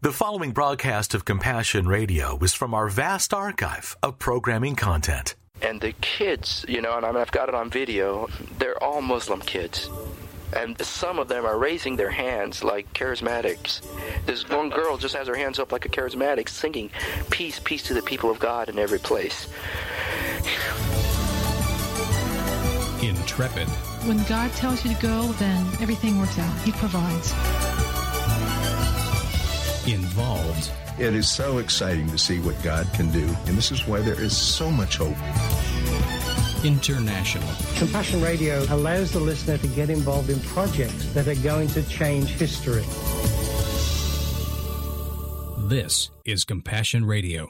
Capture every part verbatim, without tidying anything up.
The following broadcast of Compassion Radio is from our vast archive of programming content. And the kids, you know, and I mean, I've got it on video, they're all Muslim kids. And some of them are raising their hands like charismatics. This one girl just has her hands up like a charismatic, singing, peace, peace to the people of God in every place. Intrepid. When God tells you to go, then everything works out. He provides. Involved. It is so exciting to see what God can do, and this is why there is so much hope. International. Compassion Radio allows the listener to get involved in projects that are going to change history. This is Compassion Radio.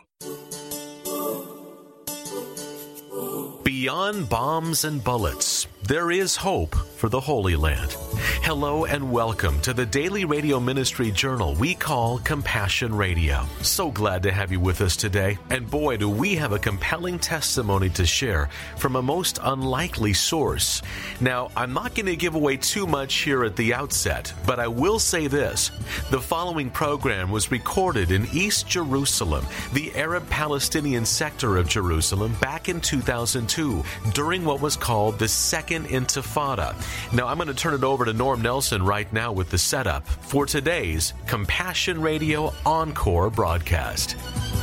Beyond bombs and bullets, there is hope for the Holy Land. Hello and welcome to the daily radio ministry journal we call Compassion Radio. So glad to have you with us today. And boy, do we have a compelling testimony to share from a most unlikely source. Now, I'm not going to give away too much here at the outset, but I will say this. The following program was recorded in East Jerusalem, the Arab-Palestinian sector of Jerusalem, back in two thousand two, during what was called the Second Intifada. Now, I'm going to turn it over to Norm Nelson right now with the setup for today's Compassion Radio Encore broadcast.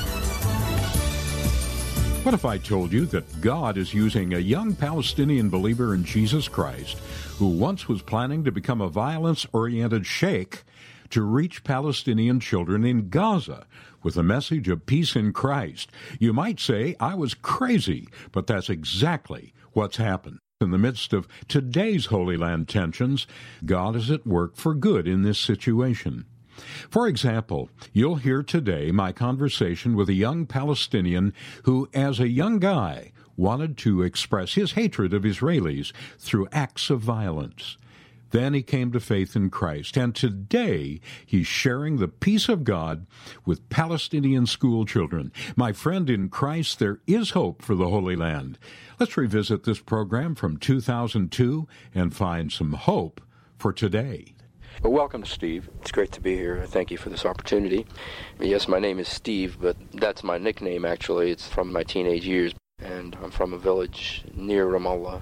What if I told you that God is using a young Palestinian believer in Jesus Christ who once was planning to become a violence-oriented sheikh to reach Palestinian children in Gaza with a message of peace in Christ? You might say I was crazy, but that's exactly what's happened. In the midst of today's Holy Land tensions, God is at work for good in this situation. For example, you'll hear today my conversation with a young Palestinian who, as a young guy, wanted to express his hatred of Israelis through acts of violence. Then he came to faith in Christ, and today he's sharing the peace of God with Palestinian school children. My friend in Christ, there is hope for the Holy Land. Let's revisit this program from two thousand two and find some hope for today. Well, welcome, Steve. It's great to be here. Thank you for this opportunity. Yes, my name is Steve, but that's my nickname, actually. It's from my teenage years, and I'm from a village near Ramallah.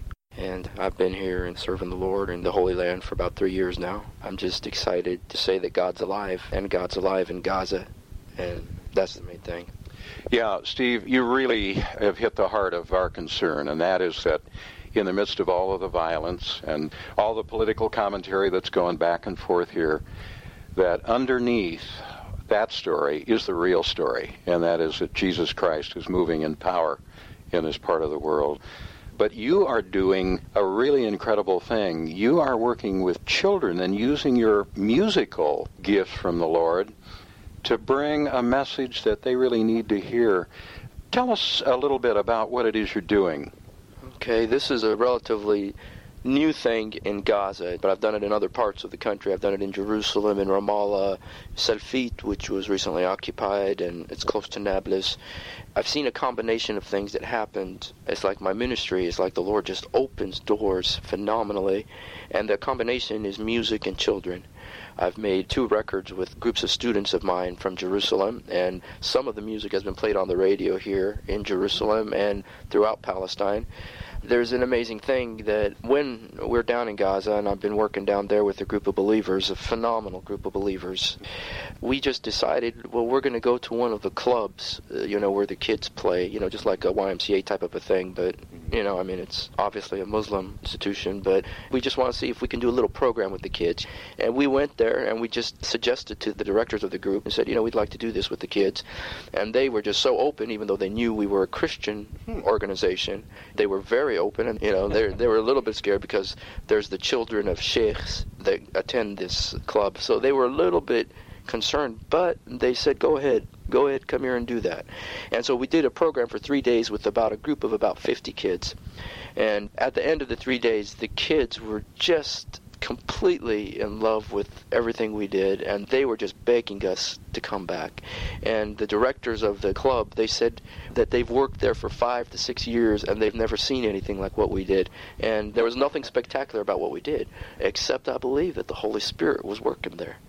And I've been here and serving the Lord in the Holy Land for about three years now. I'm just excited to say that God's alive, and God's alive in Gaza, and that's the main thing. Yeah, Steve, you really have hit the heart of our concern, and that is that in the midst of all of the violence and all the political commentary that's going back and forth here, that underneath that story is the real story, and that is that Jesus Christ is moving in power in this part of the world. But you are doing a really incredible thing. You are working with children and using your musical gifts from the Lord to bring a message that they really need to hear. Tell us a little bit about what it is you're doing. Okay, this is a relatively new thing in Gaza, but I've done it in other parts of the country. I've done it in Jerusalem, in Ramallah, Salfit, which was recently occupied, and it's close to Nablus. I've seen a combination of things that happened. It's like my ministry is like the Lord just opens doors phenomenally, and the combination is music and children. I've made two records with groups of students of mine from Jerusalem, and some of the music has been played on the radio here in Jerusalem and throughout Palestine. There's an amazing thing that when we're down in Gaza, and I've been working down there with a group of believers, a phenomenal group of believers, we just decided, well, we're going to go to one of the clubs, uh, you know, where the kids play, you know, just like a Y M C A type of a thing, but, you know, I mean, it's obviously a Muslim institution, but we just want to see if we can do a little program with the kids. And we went there, and we just suggested to the directors of the group and said, you know, we'd like to do this with the kids. And they were just so open, even though they knew we were a Christian organization. They were very open, and you know they they were a little bit scared because there's the children of sheikhs that attend this club, so they were a little bit concerned, but they said, go ahead, go ahead, come here and do that. And so we did a program for three days with about a group of about fifty kids, and at the end of the three days, the kids were just completely in love with everything we did, and they were just begging us to come back. And the directors of the club, they said that they've worked there for five to six years and they've never seen anything like what we did. And there was nothing spectacular about what we did, except I believe that the Holy Spirit was working there.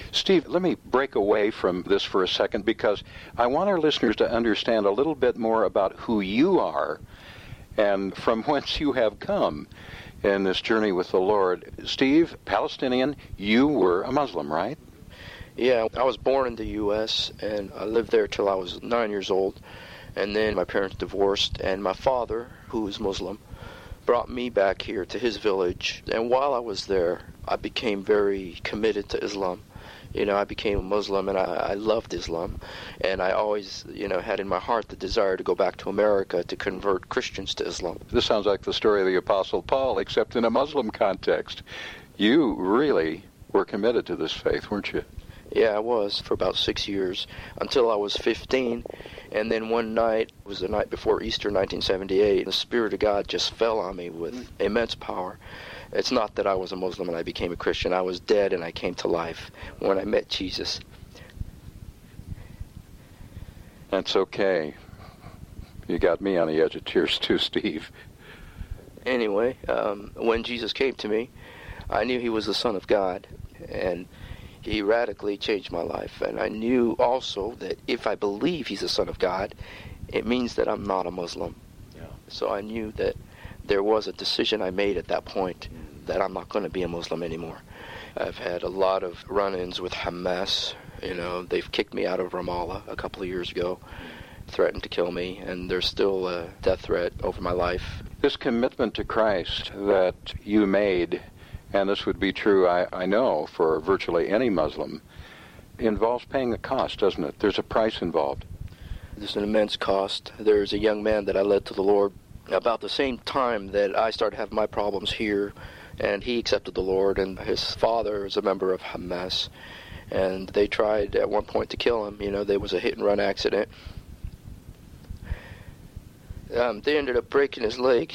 Steve, let me break away from this for a second because I want our listeners to understand a little bit more about who you are and from whence you have come in this journey with the Lord. Steve, Palestinian, you were a Muslim, right? Yeah, I was born in the U S and I lived there till I was nine years old. And then my parents divorced, and my father, who is Muslim, brought me back here to his village. And while I was there, I became very committed to Islam. You know, I became a Muslim, and I, I loved Islam. And I always, you know, had in my heart the desire to go back to America to convert Christians to Islam. This sounds like the story of the Apostle Paul, except in a Muslim context. You really were committed to this faith, weren't you? Yeah, I was for about six years, until I was fifteen. And then one night, it was the night before Easter nineteen seventy-eight, the Spirit of God just fell on me with immense power. It's not that I was a Muslim and I became a Christian. I was dead and I came to life when I met Jesus. That's okay. You got me on the edge of tears too, Steve. Anyway, um, when Jesus came to me, I knew he was the Son of God, and he radically changed my life. And I knew also that if I believe he's the Son of God, it means that I'm not a Muslim. Yeah. So I knew that there was a decision I made at that point that I'm not going to be a Muslim anymore. I've had a lot of run-ins with Hamas. You know, they've kicked me out of Ramallah a couple of years ago, threatened to kill me, and there's still a death threat over my life. This commitment to Christ that you made, and this would be true, I, I know, for virtually any Muslim, involves paying a cost, doesn't it? There's a price involved. There's an immense cost. There's a young man that I led to the Lord about the same time that I started having my problems here, and he accepted the Lord, and his father is a member of Hamas, and they tried at one point to kill him. You know, there was a hit-and-run accident. Um, they ended up breaking his leg.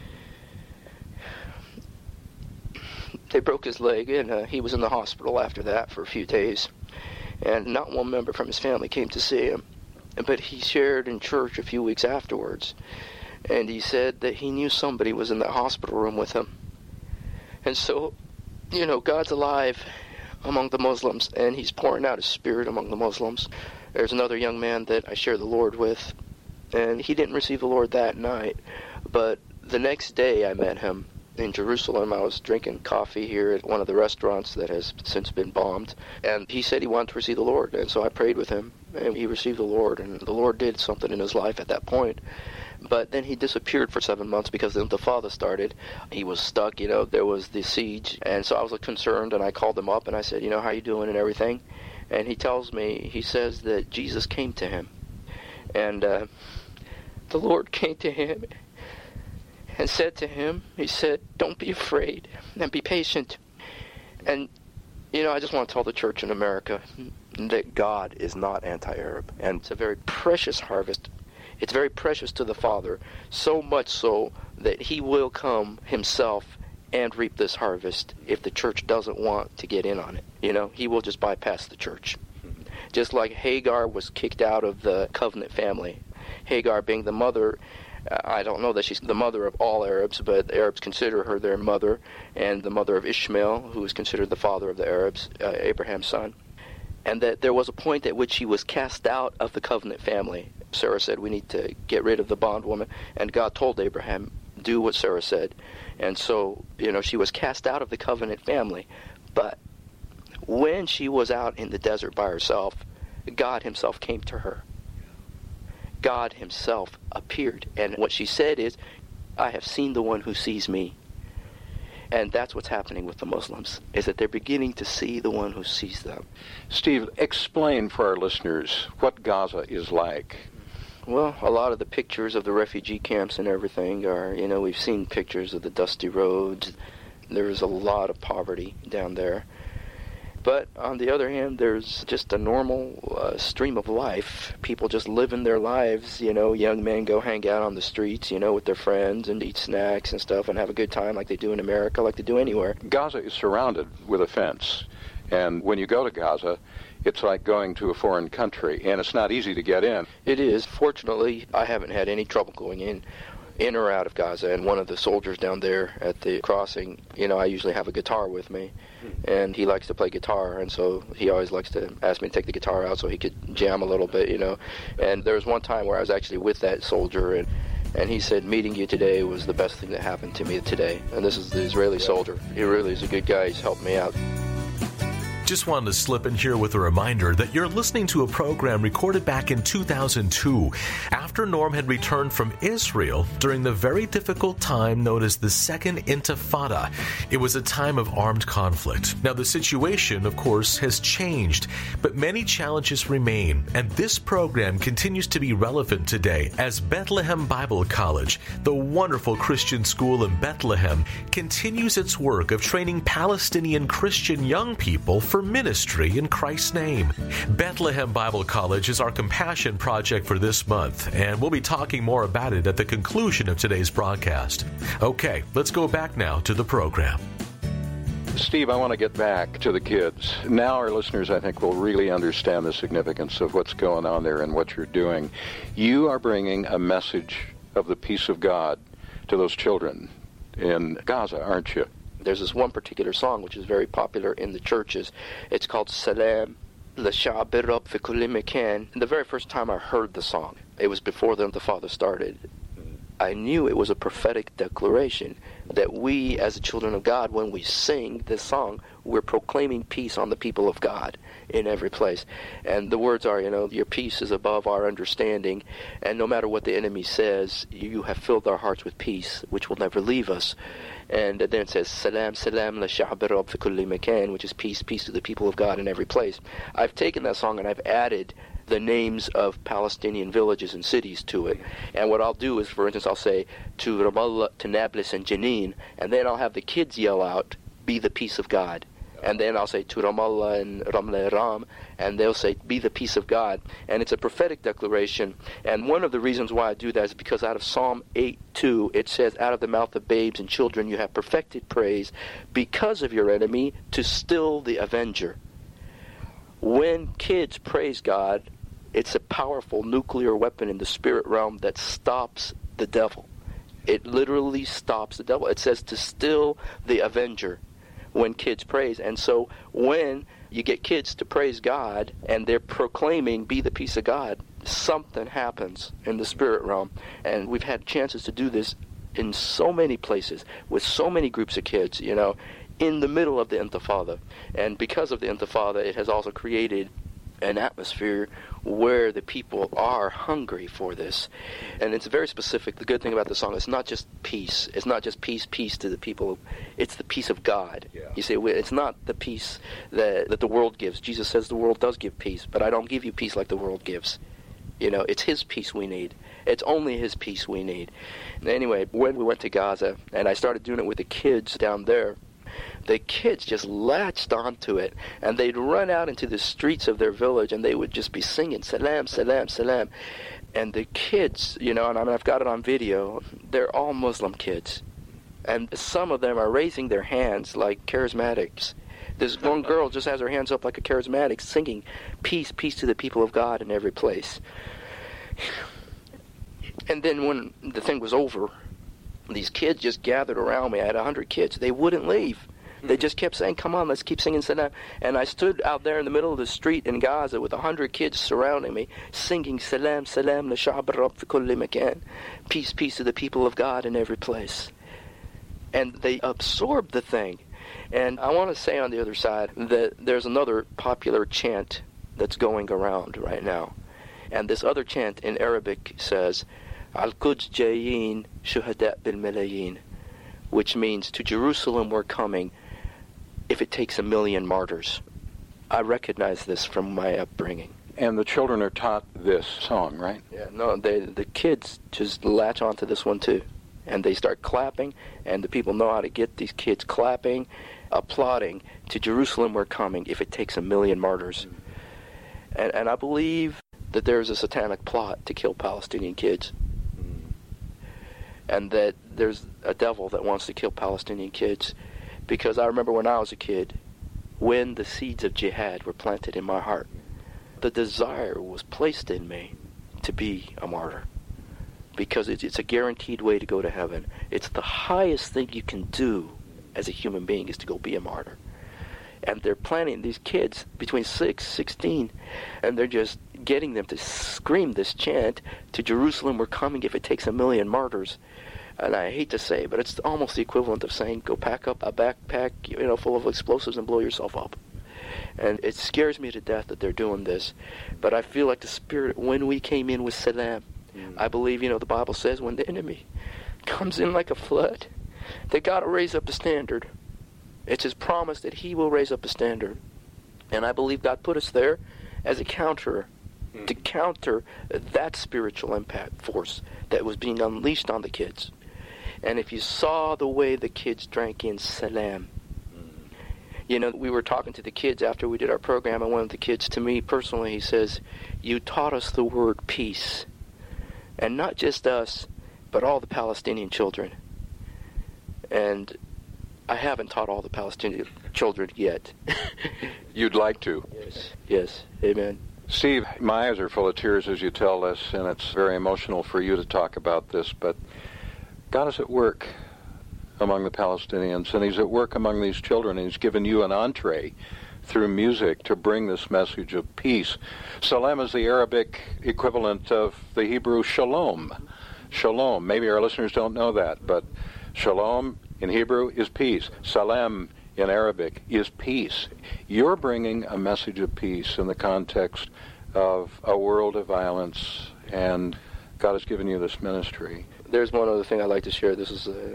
They broke his leg, and uh, he was in the hospital after that for a few days. And not one member from his family came to see him. But he shared in church a few weeks afterwards. And he said that he knew somebody was in that hospital room with him. And so, you know, God's alive among the Muslims, and he's pouring out his Spirit among the Muslims. There's another young man that I share the Lord with, and he didn't receive the Lord that night. But the next day I met him in Jerusalem. I was drinking coffee here at one of the restaurants that has since been bombed, and he said he wanted to receive the Lord, and so I prayed with him, and he received the Lord, and the Lord did something in his life at that point. But then he disappeared for seven months because the Intifada started. He was stuck, you know, there was the siege, and so I was concerned, and I called him up, and I said, you know, how you doing and everything? And he tells me, he says that Jesus came to him, and uh, the Lord came to him and said to him, he said, don't be afraid and be patient. And, you know, I just want to tell the church in America that God is not anti-Arab. And it's a very precious harvest. It's very precious to the Father, so much so that he will come himself and reap this harvest if the church doesn't want to get in on it. You know, he will just bypass the church. Just like Hagar was kicked out of the covenant family. Hagar being the mother, I don't know that she's the mother of all Arabs, but the Arabs consider her their mother, and the mother of Ishmael, who is considered the father of the Arabs, uh, Abraham's son. And that there was a point at which she was cast out of the covenant family. Sarah said, we need to get rid of the bondwoman, and God told Abraham, do what Sarah said. And so, you know, she was cast out of the covenant family. But when she was out in the desert by herself, God himself came to her. God himself appeared. And what she said is, I have seen the one who sees me. And that's what's happening with the Muslims, is that they're beginning to see the one who sees them. Steve, explain for our listeners what Gaza is like. Well, a lot of the pictures of the refugee camps and everything are, you know, we've seen pictures of the dusty roads. There's a lot of poverty down there. But on the other hand, there's just a normal uh, stream of life. People just living their lives, you know. Young men go hang out on the streets, you know, with their friends and eat snacks and stuff and have a good time like they do in America, like they do anywhere. Gaza is surrounded with a fence. And when you go to Gaza, it's like going to a foreign country, and it's not easy to get in. It is. Fortunately, I haven't had any trouble going in. in or out of Gaza, and one of the soldiers down there at the crossing, you know, I usually have a guitar with me, and he likes to play guitar, and so he always likes to ask me to take the guitar out so he could jam a little bit, you know. And there was one time where I was actually with that soldier, and and he said, meeting you today was the best thing that happened to me today. And this is the Israeli soldier. He really is a good guy. He's helped me out. Just wanted to slip in here with a reminder that you're listening to a program recorded back in two thousand two, after Norm had returned from Israel during the very difficult time known as the Second Intifada. It was a time of armed conflict. Now, the situation, of course, has changed, but many challenges remain, and this program continues to be relevant today as Bethlehem Bible College, the wonderful Christian school in Bethlehem, continues its work of training Palestinian Christian young people for ministry in Christ's name. Bethlehem Bible College is our compassion project for this month, and we'll be talking more about it at the conclusion of today's broadcast. Okay, let's go back now to the program. Steve, I want to get back to the kids. Now our listeners, I think, will really understand the significance of what's going on there and what you're doing. You are bringing a message of the peace of God to those children in Gaza, aren't you? There's this one particular song which is very popular in the churches. It's called Salam L'Sha'ab Rab Fi Kulli Makan. The very first time I heard the song, it was before the Intifada started. I knew it was a prophetic declaration that we, as the children of God, when we sing this song, we're proclaiming peace on the people of God in every place. And the words are, you know, your peace is above our understanding, and no matter what the enemy says, you have filled our hearts with peace, which will never leave us. And then it says, Salam, Salam, L'Sha'ab Rab Fi Kulli Makan, which is peace, peace to the people of God in every place. I've taken that song and I've added the names of Palestinian villages and cities to it. And what I'll do is, for instance, I'll say, to Ramallah, to Nablus, and Jenin, and then I'll have the kids yell out, be the peace of God. And then I'll say, to Ramallah and Ramla Ram, and they'll say, be the peace of God. And it's a prophetic declaration. And one of the reasons why I do that is because out of Psalm eight two, it says, out of the mouth of babes and children you have perfected praise because of your enemy to still the avenger. When kids praise God, it's a powerful nuclear weapon in the spirit realm that stops the devil. It literally stops the devil. It says to still the avenger when kids praise. And so when you get kids to praise God and they're proclaiming, be the peace of God, something happens in the spirit realm. And we've had chances to do this in so many places with so many groups of kids, you know, in the middle of the Intifada. And because of the Intifada, it has also created an atmosphere where the people are hungry for this. And it's very specific. The good thing about the song is not just peace. It's not just peace, peace to the people. It's the peace of God. Yeah. You see, it's not the peace that, that the world gives. Jesus says the world does give peace, but I don't give you peace like the world gives. You know, it's His peace we need. It's only His peace we need. Anyway, when we went to Gaza, and I started doing it with the kids down there, the kids just latched onto it, and they'd run out into the streets of their village, and they would just be singing, Salam, Salam, Salam. And the kids, you know, and I mean, I've got it on video, they're all Muslim kids. And some of them are raising their hands like charismatics. This one girl just has her hands up like a charismatic, singing, peace, peace to the people of God in every place. And then when the thing was over, these kids just gathered around me. I had a hundred kids. They wouldn't leave. They just kept saying, come on, let's keep singing Salam. And I stood out there in the middle of the street in Gaza with a hundred kids surrounding me, singing Salam, Salam, L'Sha'ab Rab Fi Kulli Makan. Peace, peace to the people of God in every place. And they absorbed the thing. And I want to say on the other side that there's another popular chant that's going around right now. And this other chant in Arabic says, Al-Quds Jayin Shuhada bil Malayin, which means to Jerusalem we're coming if it takes a million martyrs. I recognize this from my upbringing. And the children are taught this song, right? Yeah, no, they, the kids just latch onto this one too. And they start clapping, and the people know how to get these kids clapping, applauding, to Jerusalem we're coming if it takes a million martyrs. Mm-hmm. And, and I believe that there's a satanic plot to kill Palestinian kids. Mm-hmm. And that there's a devil that wants to kill Palestinian kids. Because I remember when I was a kid, when the seeds of jihad were planted in my heart, the desire was placed in me to be a martyr, because it's, it's a guaranteed way to go to heaven. It's the highest thing you can do as a human being is to go be a martyr. And they're planning these kids between six, sixteen, and they're just getting them to scream this chant to Jerusalem, we're coming if it takes a million martyrs. And I hate to say, but it's almost the equivalent of saying, go pack up a backpack, you know, full of explosives and blow yourself up. And it scares me to death that they're doing this. But I feel like the Spirit, when we came in with Salam, mm. I believe, you know, the Bible says when the enemy comes in like a flood, they got to raise up the standard. It's his promise that he will raise up a standard. And I believe God put us there as a counter, mm. to counter that spiritual impact force that was being unleashed on the kids. And if you saw the way the kids drank in Salam, mm. you know, we were talking to the kids after we did our program, and one of the kids, to me personally, he says, you taught us the word peace. And not just us, but all the Palestinian children. And I haven't taught all the Palestinian children yet. You'd like to. Yes, yes, amen. Steve, my eyes are full of tears as you tell this, and it's very emotional for you to talk about this, but God is at work among the Palestinians, and he's at work among these children, and he's given you an entree through music to bring this message of peace. Salam is the Arabic equivalent of the Hebrew shalom. Shalom. Maybe our listeners don't know that, but shalom in Hebrew is peace. Salam in Arabic is peace. You're bringing a message of peace in the context of a world of violence, and God has given you this ministry. There's one other thing I'd like to share. This is, uh,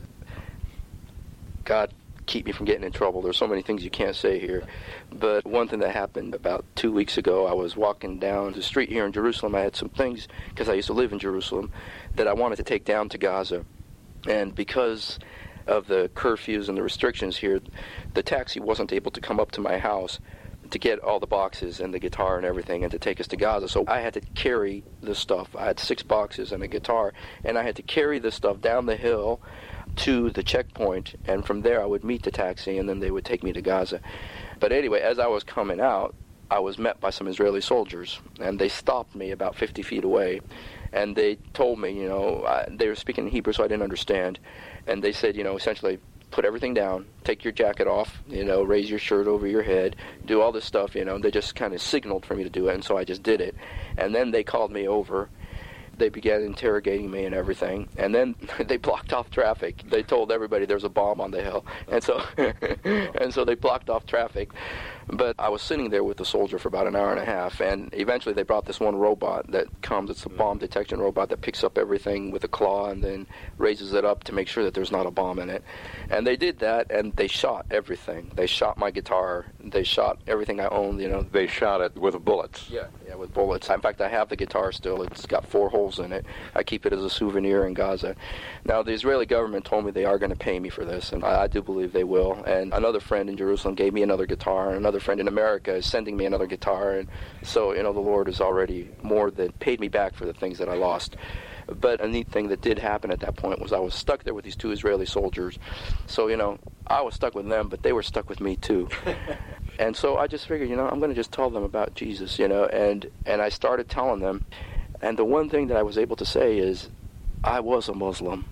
God keep me from getting in trouble. There's so many things you can't say here. But one thing that happened about two weeks ago, I was walking down the street here in Jerusalem. I had some things, because I used to live in Jerusalem, that I wanted to take down to Gaza. And because of the curfews and the restrictions here, the taxi wasn't able to come up to my house to get all the boxes and the guitar and everything and to take us to Gaza. So I had to carry this stuff. I had six boxes and a guitar, and I had to carry this stuff down the hill to the checkpoint, and from there I would meet the taxi, and then they would take me to Gaza. But anyway, as I was coming out, I was met by some Israeli soldiers, and they stopped me about fifty feet away, and they told me, you know, I, they were speaking in Hebrew, so I didn't understand, and they said, you know, essentially, put everything down, take your jacket off, you know, raise your shirt over your head, do all this stuff, you know. They just kind of signaled for me to do it, and so I just did it. And then they called me over. They began interrogating me and everything, and then they blocked off traffic. They told everybody there's a bomb on the hill, and so and so they blocked off traffic. But I was sitting there with the soldier for about an hour and a half, and eventually they brought this one robot that comes. It's a bomb detection robot that picks up everything with a claw and then raises it up to make sure that there's not a bomb in it. And they did that, and they shot everything. They shot my guitar. They shot everything I owned, you know. They shot it with bullets. Yeah, yeah, with bullets. In fact, I have the guitar still. It's got four holes in it. I keep it as a souvenir in Gaza. Now, the Israeli government told me they are going to pay me for this, and I, I do believe they will. And another friend in Jerusalem gave me another guitar, and another friend in America is sending me another guitar. And so, you know, the Lord has already more than paid me back for the things that I lost. But a neat thing that did happen at that point was I was stuck there with these two Israeli soldiers. So, you know, I was stuck with them, but they were stuck with me too. And so I just figured, you know, I'm going to just tell them about Jesus, you know, and, and I started telling them. And the one thing that I was able to say is, I was a Muslim.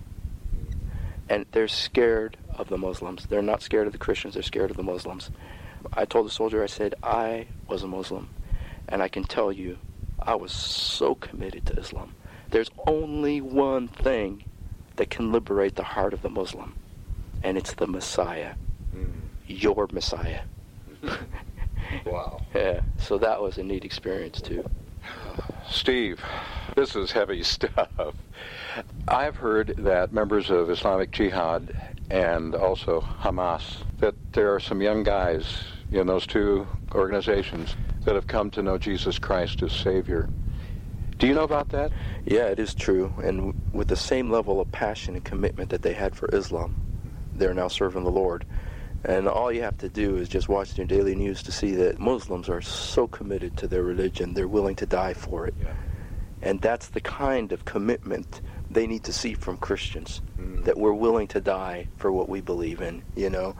And they're scared of the Muslims. They're not scared of the Christians, they're scared of the Muslims. I told the soldier, I said, I was a Muslim. And I can tell you, I was so committed to Islam. There's only one thing that can liberate the heart of the Muslim, and it's the Messiah. Mm. Your Messiah. Wow. Yeah, so that was a neat experience, too. Steve, this is heavy stuff. I've heard that members of Islamic Jihad and also Hamas, that there are some young guys in those two organizations that have come to know Jesus Christ as Savior. Do you know about that? Yeah, it is true. And with the same level of passion and commitment that they had for Islam, they're now serving the Lord. And all you have to do is just watch their daily news to see that Muslims are so committed to their religion, they're willing to die for it. Yeah. And that's the kind of commitment they need to see from Christians, mm. that we're willing to die for what we believe in, you know.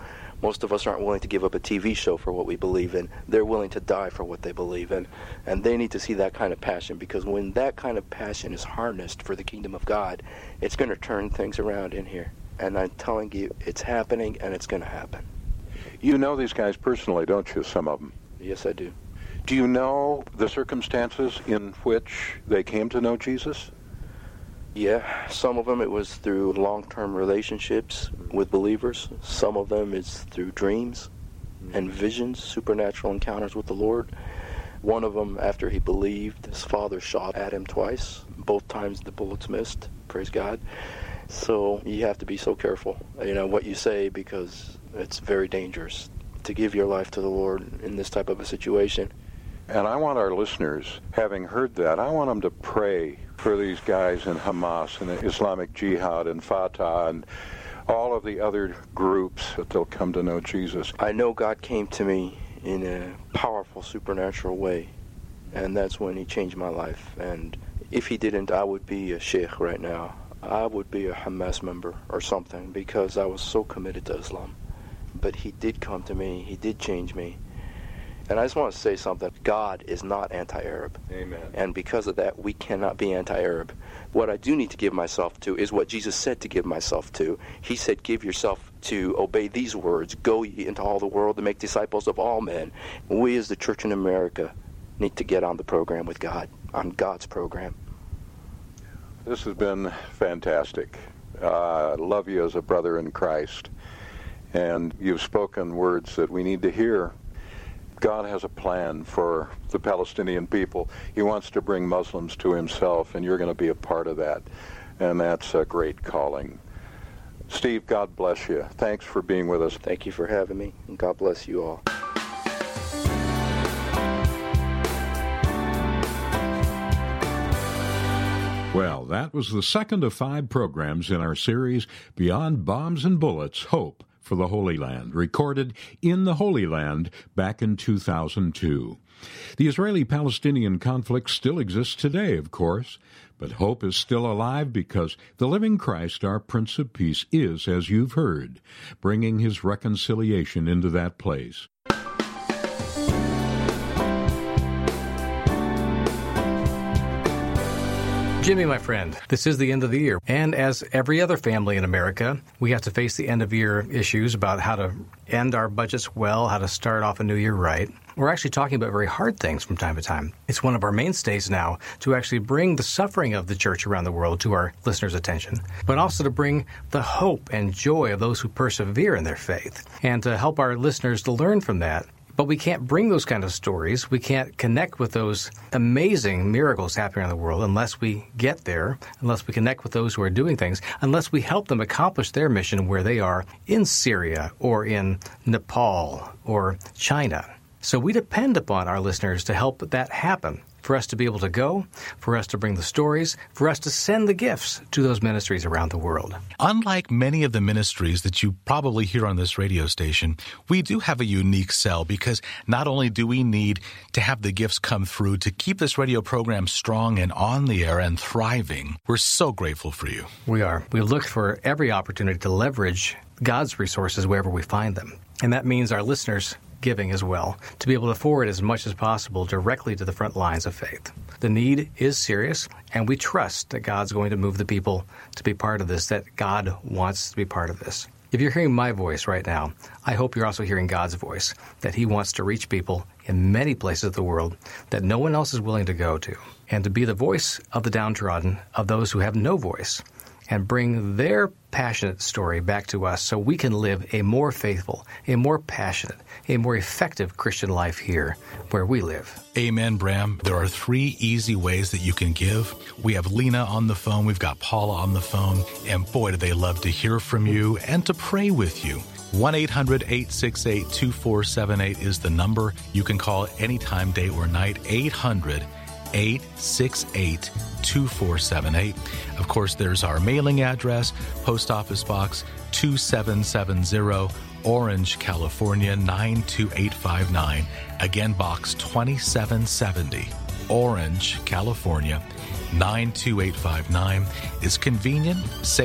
Most of us aren't willing to give up a T V show for what we believe in. They're willing to die for what they believe in. And they need to see that kind of passion, because when that kind of passion is harnessed for the kingdom of God, it's going to turn things around in here. And I'm telling you, it's happening, and it's going to happen. You know these guys personally, don't you, some of them? Yes, I do. Do you know the circumstances in which they came to know Jesus? Yeah, some of them it was through long-term relationships with believers. Some of them is through dreams and visions, supernatural encounters with the Lord. One of them, after he believed, his father shot at him twice. Both times the bullets missed, praise God. So you have to be so careful, you know, what you say, because it's very dangerous to give your life to the Lord in this type of a situation. And I want our listeners, having heard that, I want them to pray for these guys in Hamas and the Islamic Jihad and Fatah and all of the other groups that they'll come to know Jesus. I know God came to me in a powerful supernatural way, and that's when he changed my life. And if he didn't, I would be a sheikh right now. I would be a Hamas member or something, because I was so committed to Islam. But he did come to me. He did change me. And I just want to say something. God is not anti-Arab. Amen. And because of that, we cannot be anti-Arab. What I do need to give myself to is what Jesus said to give myself to. He said, give yourself to obey these words. Go ye into all the world and make disciples of all men. We as the church in America need to get on the program with God, on God's program. This has been fantastic. Uh, I love you as a brother in Christ. And you've spoken words that we need to hear. God has a plan for the Palestinian people. He wants to bring Muslims to himself, and you're going to be a part of that. And that's a great calling. Steve, God bless you. Thanks for being with us. Thank you for having me, and God bless you all. Well, that was the second of five programs in our series, Beyond Bombs and Bullets, Hope for the Holy Land, recorded in the Holy Land back in two thousand two. The Israeli-Palestinian conflict still exists today, of course, but hope is still alive because the living Christ, our Prince of Peace, is, as you've heard, bringing his reconciliation into that place. Jimmy, my friend, this is the end of the year. And as every other family in America, we have to face the end-of-year issues about how to end our budgets well, how to start off a new year right. We're actually talking about very hard things from time to time. It's one of our mainstays now to actually bring the suffering of the church around the world to our listeners' attention, but also to bring the hope and joy of those who persevere in their faith, and to help our listeners to learn from that. But we can't bring those kind of stories. We can't connect with those amazing miracles happening in the world unless we get there, unless we connect with those who are doing things, unless we help them accomplish their mission where they are in Syria or in Nepal or China. So we depend upon our listeners to help that happen, for us to be able to go, for us to bring the stories, for us to send the gifts to those ministries around the world. Unlike many of the ministries that you probably hear on this radio station, we do have a unique sell, because not only do we need to have the gifts come through to keep this radio program strong and on the air and thriving, we're so grateful for you. We are. We look for every opportunity to leverage God's resources wherever we find them. And that means our listeners giving as well, to be able to forward as much as possible directly to the front lines of faith. The need is serious, and we trust that God's going to move the people to be part of this, that God wants to be part of this. If you're hearing my voice right now, I hope you're also hearing God's voice, that he wants to reach people in many places of the world that no one else is willing to go to, and to be the voice of the downtrodden, of those who have no voice, and bring their passionate story back to us so we can live a more faithful, a more passionate, a more effective Christian life here where we live. Amen, Bram. There are three easy ways that you can give. We have Lena on the phone. We've got Paula on the phone. And boy, do they love to hear from you and to pray with you. one eight hundred eight six eight two four seven eight is the number. You can call anytime, day or night, eight hundred eight six eight two four seven eight. Of course, there's our mailing address, Post Office Box two seven seven zero, Orange, California nine two eight five nine. Again, Box twenty-seven seventy, Orange, California nine two eight five nine. Is convenient, safe,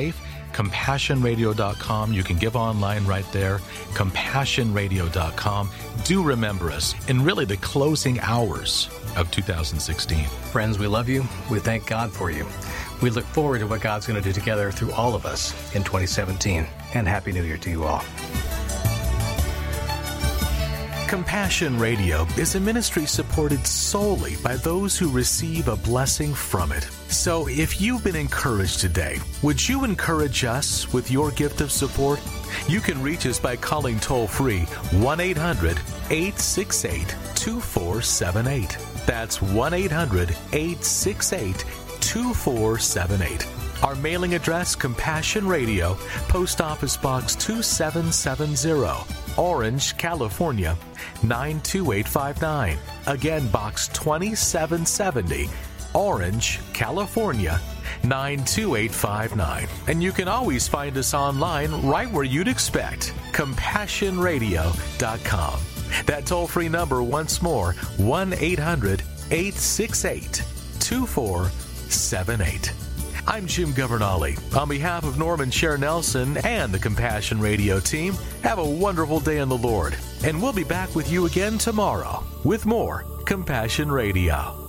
compassion radio dot com. You can give online right there, compassion radio dot com. Do remember us in really the closing hours of two thousand sixteen. Friends, we love you. We thank God for you. We look forward to what God's going to do together through all of us in twenty seventeen. And Happy New Year to you all. Compassion Radio is a ministry supported solely by those who receive a blessing from it. So if you've been encouraged today, would you encourage us with your gift of support? You can reach us by calling toll-free one eight hundred eight six eight two four seven eight. That's one eight hundred eight six eight two four seven eight. Our mailing address, Compassion Radio, Post Office Box two seven seven zero, Orange, California, nine two eight five nine. Again, Box twenty-seven seventy, Orange, California, nine two eight five nine. And you can always find us online right where you'd expect, compassion radio dot com. That toll-free number once more, one eight hundred eight six eight two four seven eight. I'm Jim Governale. On behalf of Norman Sher Nelson and the Compassion Radio team, have a wonderful day in the Lord. And we'll be back with you again tomorrow with more Compassion Radio.